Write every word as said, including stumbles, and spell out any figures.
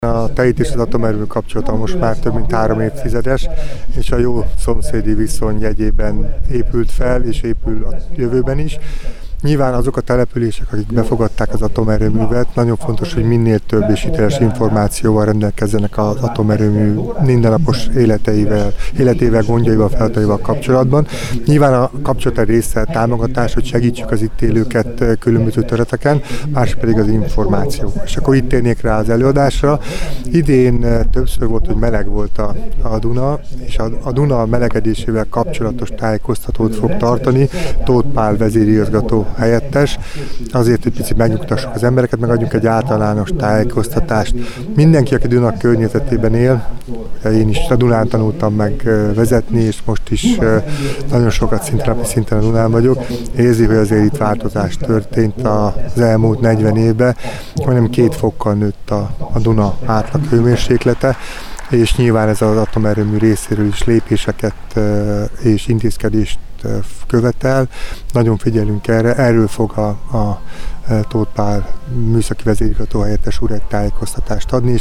A Tejit és az atomerőmű kapcsolata most már több mint három évtizedes, és a jó szomszédi viszony jegyében épült fel, és épül a jövőben is. Nyilván azok a települések, akik befogadták az atomerőművet, nagyon fontos, hogy minél több és hiteles információval rendelkezzenek az atomerőmű mindennapos életeivel, életével, gondjaival, feladataival kapcsolatban. Nyilván a kapcsolat része támogatás, hogy segítsük az itt élőket különböző területeken, másik pedig az információ. És akkor itt térnék rá az előadásra. Idén többször volt, hogy meleg volt a, a Duna, és a, a Duna melegedésével kapcsolatos tájékoztatót fog tartani Tóth Pál vezérigazgató helyettes, azért, hogy picit megnyugtassuk az embereket, megadjunk egy általános tájékoztatást. Mindenki, aki Duna környezetében él, én is a Dunán tanultam meg vezetni, és most is nagyon sokat szinten, szinten a Dunán vagyok, érzi, hogy azért itt változás történt az elmúlt negyven évben, majdnem két fokkal nőtt a, a Duna átlag hőmérséklete, és nyilván ez az atomerőmű részéről is lépéseket és intézkedést követel. Nagyon figyelünk erre, erről fog a, a Tóth Pál műszaki vezérigazgató helyettes úr egy tájékoztatást adni.